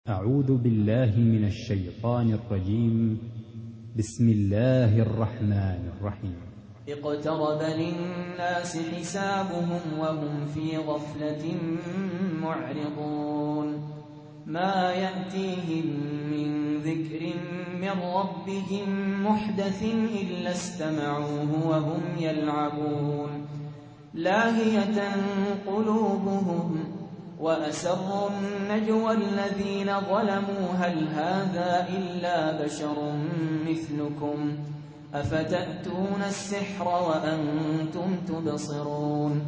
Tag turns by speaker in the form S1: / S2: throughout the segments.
S1: أعوذ بالله من الشيطان الرجيم. بسم الله الرحمن الرحيم.
S2: اقترب للناس حسابهم وهم في غفلة معرضون ما يأتيهم من ذكر من ربهم محدث إلا استمعوه وهم يلعبون لاهية قلوبهم وأسروا النجوى الذين ظلموا هل هذا إلا بشر مثلكم أفتأتون السحر وأنتم تبصرون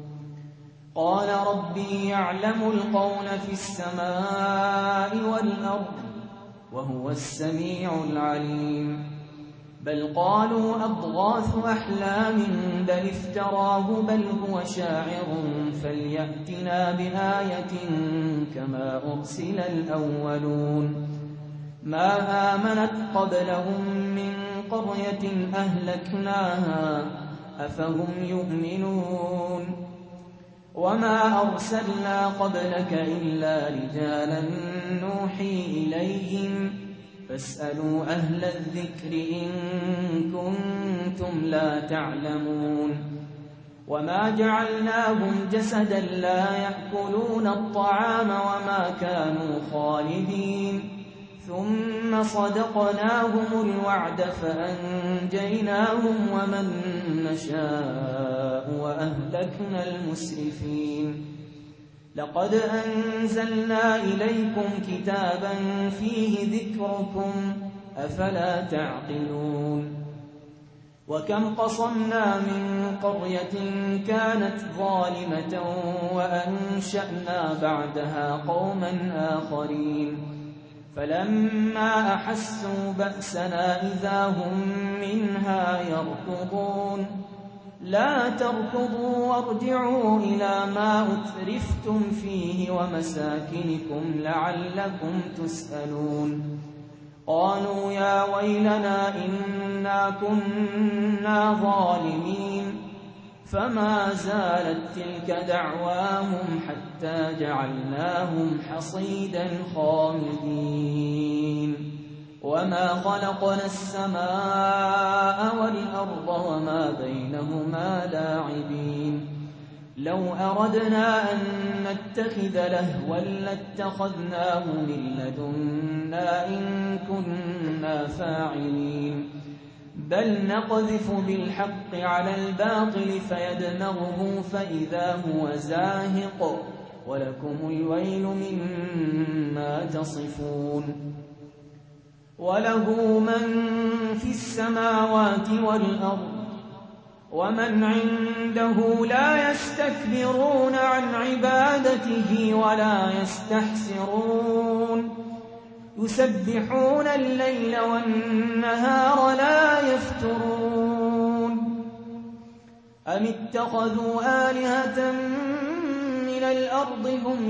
S2: قال ربي يعلم القول في السماء والأرض وهو السميع العليم بل قالوا أضغاث أحلام بل افتراه بل هو شاعر فليأتنا بآية كما أرسل الأولون ما آمنت قبلهم من قرية أهلكناها أفهم يؤمنون وما أرسلنا قبلك إلا رجالا نوحي إليهم فاسألوا أهل الذكر إن كنتم لا تعلمون وما جعلناهم جسدا لا يأكلون الطعام وما كانوا خالدين ثم صدقناهم الوعد فأنجيناهم ومن نشاء وأهلكنا المسرفين لقد أنزلنا إليكم كتابا فيه ذكركم أفلا تعقلون وكم قصمنا من قرية كانت ظالمة وأنشأنا بعدها قوما آخرين فلما أحسوا بأسنا إذا هم منها يركضون لا تركضوا وارجعوا إلى ما أترفتم فيه ومساكنكم لعلكم تسألون قالوا يا ويلنا إنا كنا ظالمين فما زالت تلك دعواهم حتى جعلناهم حصيدا خامدين وما خلقنا السماء والأرض وما بينهما لاعبين لو أردنا أن نتخذ لهوا لاتخذناه من لدنا إن كنا فاعلين بل نقذف بالحق على الباطل فيدمغه فإذا هو زاهق ولكم الويل مما تصفون وله من في السماوات والأرض ومن عنده لا يستكبرون عن عبادته ولا يستحسرون يسبحون الليل والنهار لا يفترون أم اتخذوا آلهة من الأرض هم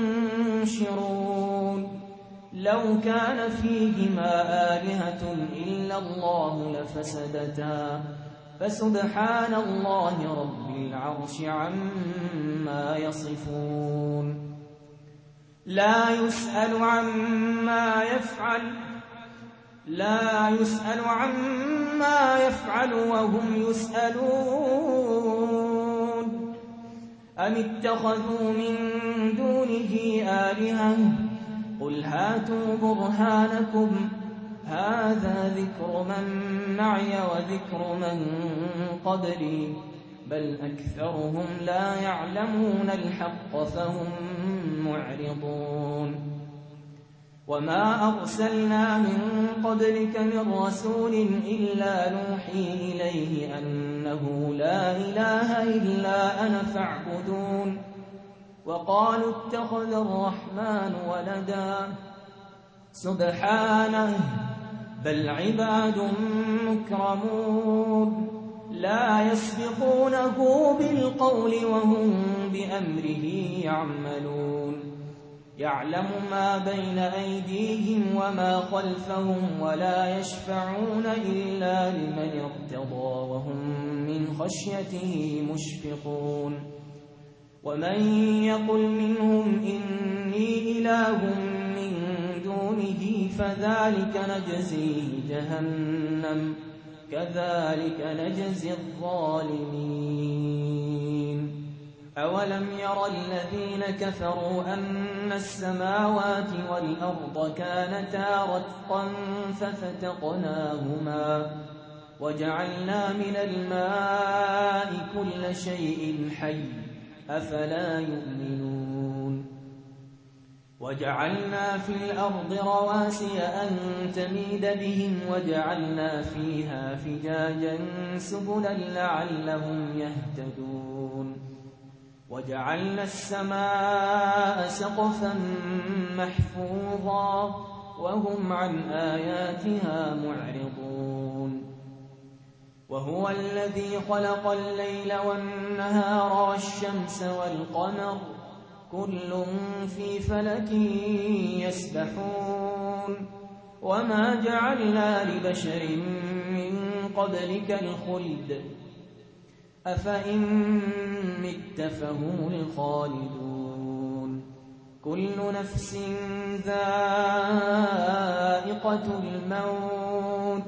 S2: ينشرون لو كان فيهما آلهة إلا الله لفسدتا فسبحان الله رب العرش عما يصفون لا يسأل عما يفعل وهم يسألون أم اتخذوا من دونه آلهة قل هاتوا برهانكم هذا ذكر من معي وذكر من قبلي بل أكثرهم لا يعلمون الحق فهم معرضون وما أرسلنا من قبلك من رسول إلا نوحي إليه أنه لا إله إلا أنا فاعبدون وقالوا اتخذ الرحمن ولدا سبحانه بل عباد مكرمون لا يسبقونه بالقول وهم بأمره يعملون يعلم ما بين أيديهم وما خلفهم ولا يشفعون إلا لمن ارتضى وهم من خشيته مشفقون ومن يقل منهم إني إله من فذلك نجزيه جهنم كذلك نجزي الظالمين. أولم ير الذين كفروا أن السماوات والأرض كانتا رتقا ففتقناهما وجعلنا من الماء كل شيء حي أفلا يؤمنون. وجعلنا في الأرض رواسي أن تميد بهم وجعلنا فيها فجاجا سبلا لعلهم يهتدون. وجعلنا السماء سقفا محفوظا وهم عن آياتها معرضون. وهو الذي خلق الليل والنهار والشمس والقمر كل في فلك يسبحون. وما جعلنا لبشر من قبلك الخلد أفإن مت فهم الخالدون. كل نفس ذائقة الموت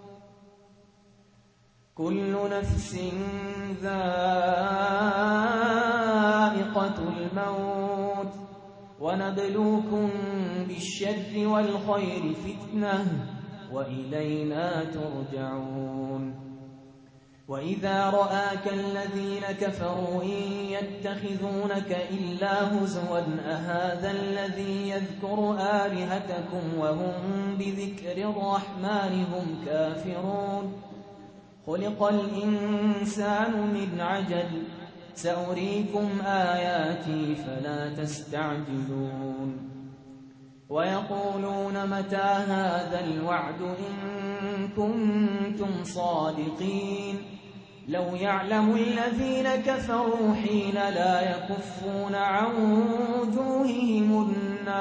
S2: ونبلوكم بالشر والخير فتنة وإلينا ترجعون. وإذا رآك الذين كفروا إن يتخذونك إلا هزوا أهذا الذي يذكر آلهتكم وهم بذكر الرحمن هم كافرون. خلق الإنسان من عجل سأريكم آياتي فلا تستعجلون. ويقولون متى هذا الوعد إن كنتم صادقين. لو يعلم الذين كفروا حين لا يكفون عن وجوههم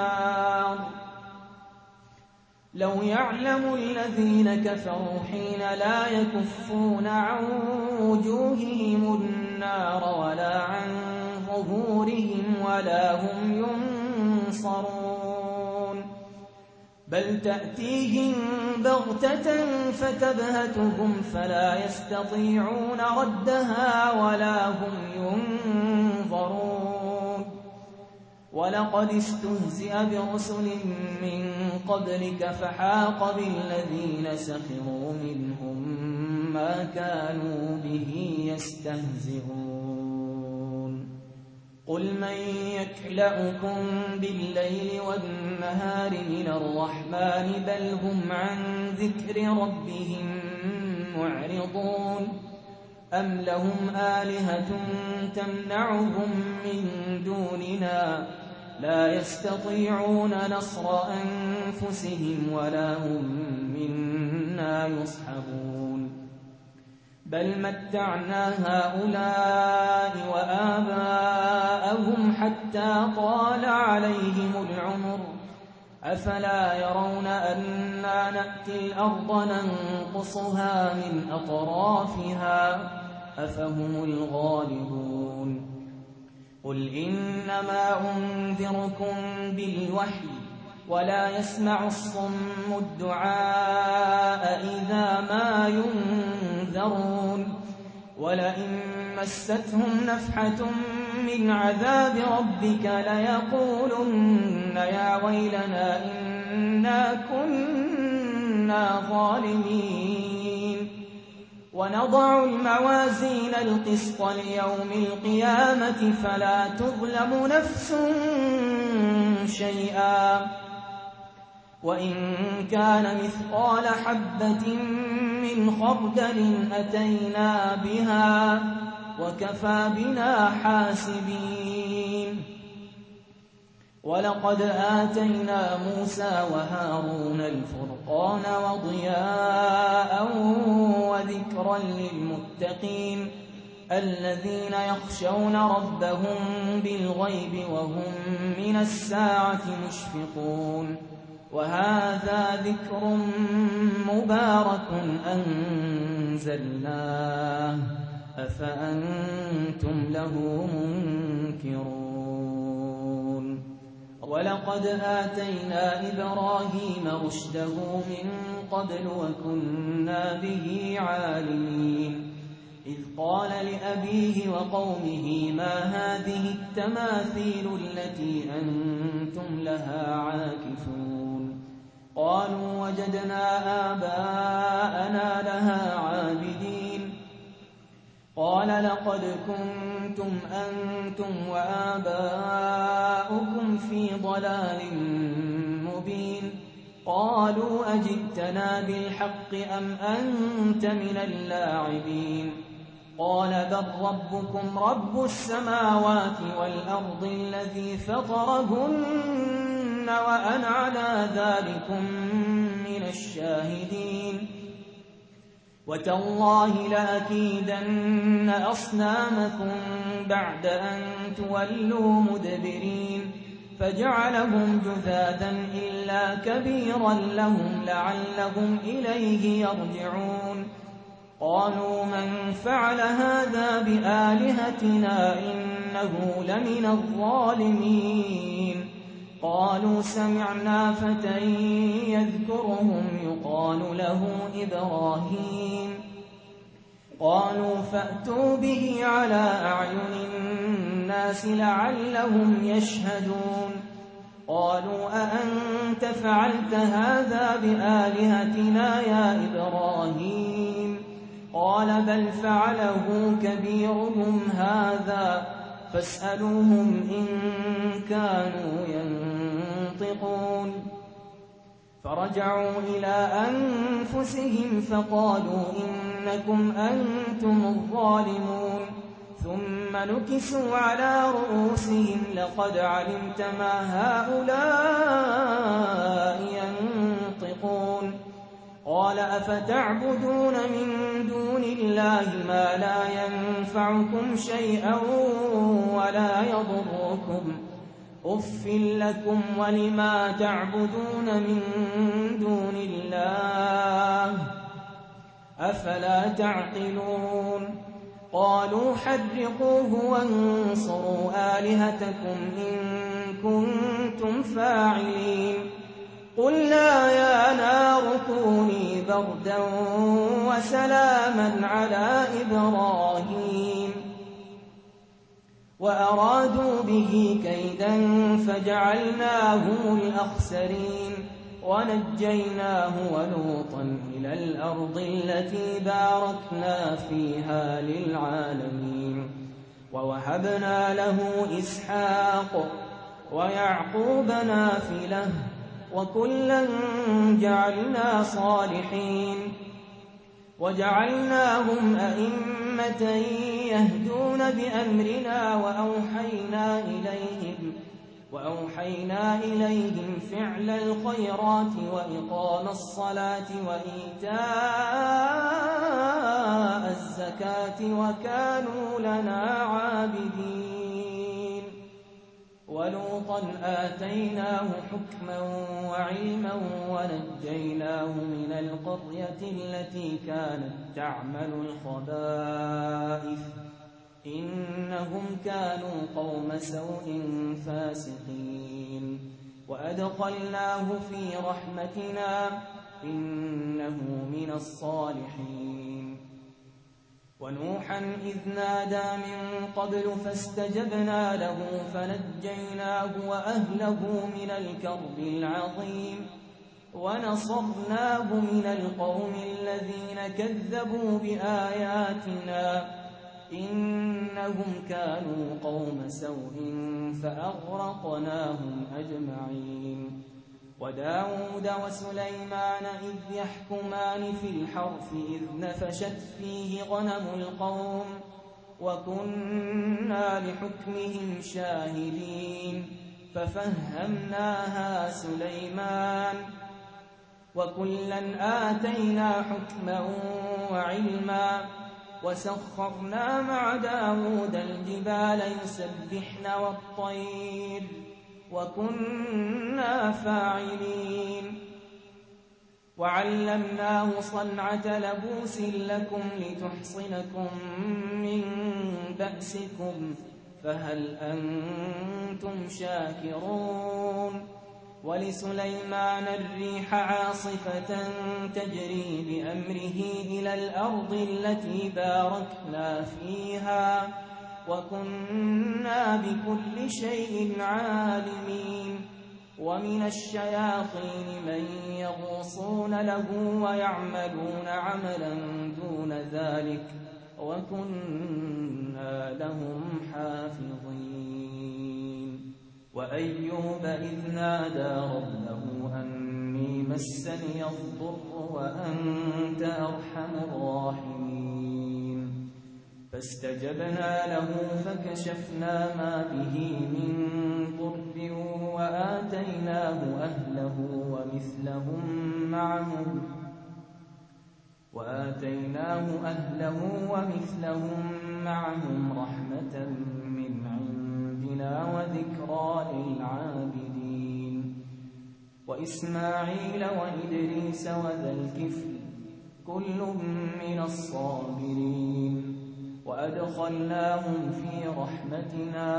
S2: النار ولا عن ظهورهم ولا هم ينصرون. بل تأتيهم بغتة فتبهتهم فلا يستطيعون ردها ولا هم ينظرون. ولقد استهزئ برسل من قبلك فحاق بالذين سخروا منهم ما كانوا به يستهزئون. قل من يكلأكم بالليل والنهار من الرحمن بل هم عن ذكر ربهم معرضون. أم لهم آلهة تمنعهم من دوننا لا يستطيعون نصر أنفسهم ولا هم منا يصحبون. بل متعنا هؤلاء وآباءهم حتى طال عليهم العمر أفلا يرون أنا نأتي الأرض ننقصها من أطرافها أفهم الغالبون. قل إنما أنذركم بالوحي ولا يسمع الصم الدعاء إذا ما ينذرون. ولئن مستهم نفحة من عذاب ربك ليقولن يا ويلنا إنا كنا ظالمين. ونضع الموازين القسط ليوم القيامة فلا تظلم نفس شيئا وإن كان مثقال حبة من خردل أتينا بها وكفى بنا حاسبين. ولقد آتينا موسى وهارون الفرقان وضياء وذكرا للمتقين الذين يخشون ربهم بالغيب وهم من الساعة مشفقون. وهذا ذكر مبارك أنزلناه أفأنتم له منكرون. ولقد آتينا إبراهيم رشده من قبل وكنا به عالمين إذ قال لأبيه وقومه ما هذه التماثيل التي أنتم لها عاكفون قالوا وجدنا آباءنا لها عابدين قال لقد كنتم أنتم وآباؤكم في ضلال مبين قالوا أجئتنا بالحق أم أنت من اللاعبين قال بل ربكم رب السماوات والأرض الذي فطرهن وأنا على ذلكم من الشاهدين وتالله لأكيدن أصنامكم بعد أن تولوا مدبرين فجعلهم جذاذا إلا كبيرا لهم لعلهم إليه يرجعون قالوا من فعل هذا بآلهتنا إنه لمن الظالمين قالوا سمعنا فتى يذكرهم يقال له إبراهيم قالوا فأتوا به على أعين الناس لعلهم يشهدون قالوا أأنت فعلت هذا بآلهتنا يا إبراهيم قال بل فعله كبيرهم هذا فاسألوهم إن كانوا ينطقون فرجعوا إلى أنفسهم فقالوا إنكم أنتم الظالمون ثم نكسوا على رؤوسهم لقد علمت ما هؤلاء ينطقون قال أفتعبدون من دون الله ما لا ينفعكم شيئا ولا يضركم أف لكم ولما تعبدون من دون الله أفلا تعقلون قالوا حرقوه وانصروا آلهتكم إن كنتم فاعلين قلنا يا نار كوني بردا وسلاما على إبراهيم وأرادوا به كيدا فجعلناهم الأخسرين ونجيناه ولوطا إلى الأرض التي باركنا فيها للعالمين ووهبنا له إسحاق ويعقوب نافلة وكلا جعلنا صالحين وجعلناهم أئمة يهدون بأمرنا وأوحينا إليهم فعل الخيرات وإقام الصلاة وإيتاء الزكاة وكانوا لنا عابدين ولوطا آتيناه حكما وعلما ونجيناه من القرية التي كانت تعمل الخبائث إنهم كانوا قوم سوء فاسقين وأدخلناه في رحمتنا إنه من الصالحين ونوحا إذ نادى من قبل فاستجبنا له فنجيناه وأهله من الكرب العظيم ونصرناه من القوم الذين كذبوا بآياتنا إنهم كانوا قوم سوء فأغرقناهم أجمعين وداود وسليمان إذ يحكمان في الحرث إذ نفشت فيه غنم القوم وكنا لحكمهم شاهدين ففهمناها سليمان وكلا آتينا حكما وعلما وسخرنا مع داود الجبال يسبحن والطير وكنا فاعلين وعلمناه صنعة لبوس لكم لتحصنكم من بأسكم فهل أنتم شاكرون ولسليمان الريح عاصفة تجري بأمره إلى الأرض التي باركنا فيها وكنا بكل شيء عالمين ومن الشياطين من يغوصون له ويعملون عملا دون ذلك وكنا لهم حافظين وأيوب إذ نادى ربه أني مسني الضر وأنت أرحم الراحمين فاستجبنا له فكشفنا ما به من ضر وآتيناه أهله ومثلهم معهم رحمة من عندنا وذكرى للعابدين وإسماعيل وإدريس وذا الكفل كل من الصابرين وأدخلناهم في رحمتنا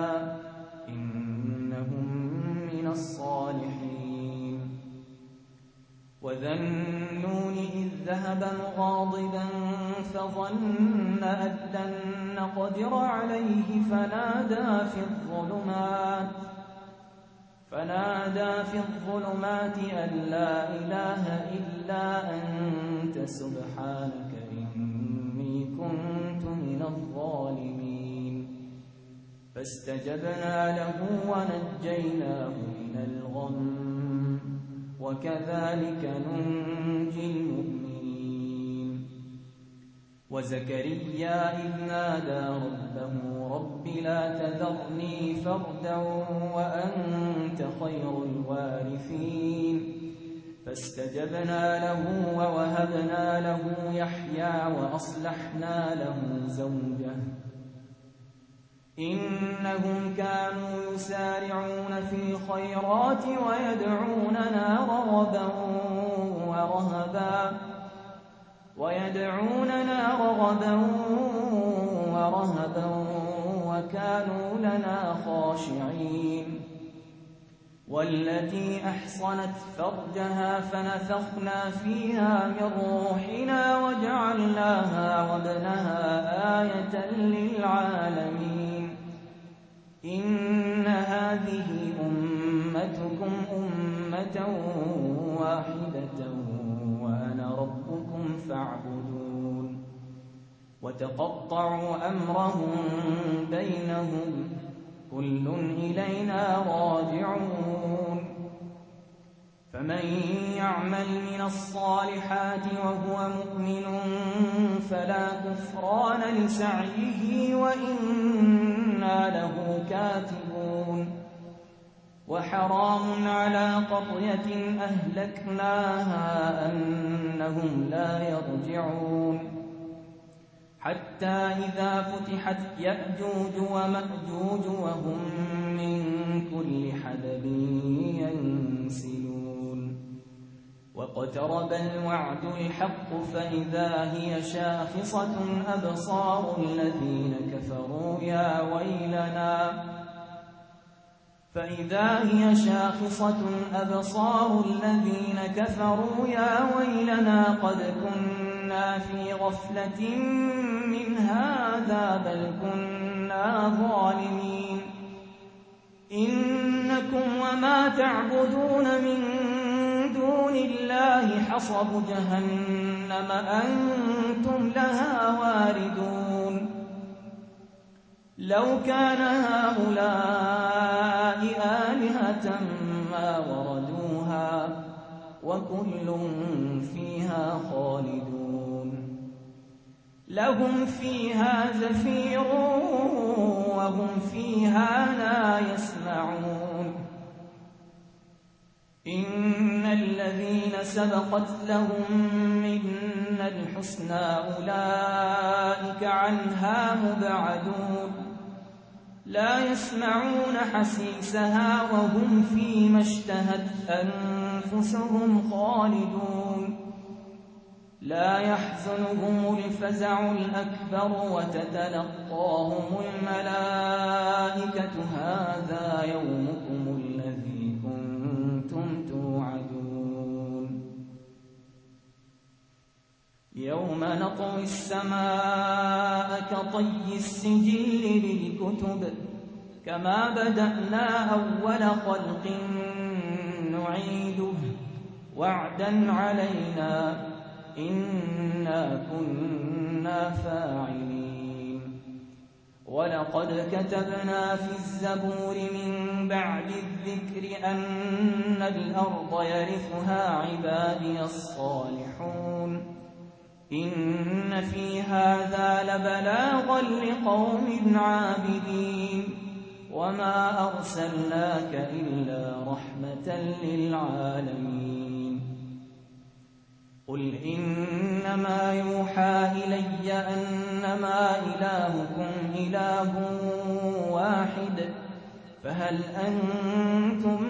S2: إنهم من الصالحين وذا النون إذ ذهب مغاضبا فظن أن لن نقدر عليه فنادى في الظلمات أن لا إله إلا أنت سبحانك إني كنت من الظالمين فاستجبنا له ونجيناه من الغم وكذلك ننجي المؤمنين وزكريا إذ نادى ربه رب لا تذرني فردا وأنت خير الوارثين فاستجبنا له ووهبنا له يحيى وأصلحنا له زوجه إنهم كانوا يسارعون في الخيرات ويدعوننا رغبا ورهبا وكانوا لنا خاشعين والتي أحصنت فرجها فنفخنا فيها من روحنا وجعلناها وابنها آية للعالمين إن هذه أمتكم أمة واحدة وأنا ربكم فاعبدون وتقطعوا أمرهم بينهم كل إلينا راجعون فمن يعمل من الصالحات وهو مؤمن فلا كفران لسعيه وإنا له كاتبون وحرام على قرية أهلكناها أنهم لا يرجعون حتى إذا فتحت يأجوج ومأجوج وهم من كل حدب ينسلون واقترب الوعد الحق فإذا هي شاخصة أبصار الذين كفروا يا ويلنا قد كنا في غفلة من هذا بل كنا ظالمين إنكم وما تعبدون من دون الله حصب جهنم أنتم لها واردون لو كان هؤلاء آلهة ما وردوها وكل فيها خالدون لهم فيها زفير وهم فيها لا يسمعون إن الذين سبقت لهم منا الحسنى أولئك عنها مبعدون لا يسمعون حسيسها وهم فيما اشتهت أنفسهم خالدون لا يحزنهم الفزع الأكبر وتتلقاهم الملائكة هذا يومكم الذي كنتم توعدون يوم نطوي السماء كطي السجل للكتب كما بدأنا أول خلق نعيده وعدا علينا إنا كنا فاعلين ولقد كتبنا في الزبور من بعد الذكر أن الأرض يرثها عبادي الصالحون إن في هذا لبلاغا لقوم عابدين وما أرسلناك إلا رحمة للعالمين قل إنما يوحى إلي أنما إلهكم إله واحد فهل أنتم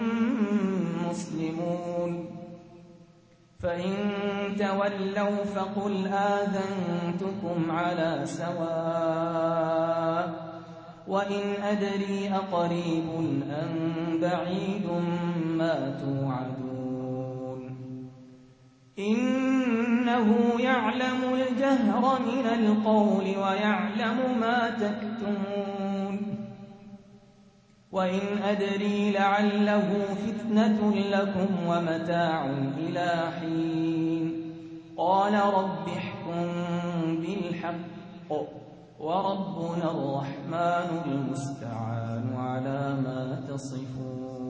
S2: مسلمون فإن تولوا فقل آذنتكم على سواء وإن أدري أقريب أم بعيد ما توعدون إنه يعلم الجهر من القول ويعلم ما تكتمون وإن أدري لعله فتنة لكم ومتاع إلى حين قال رب احكم بالحق وربنا الرحمن المستعان على ما تصفون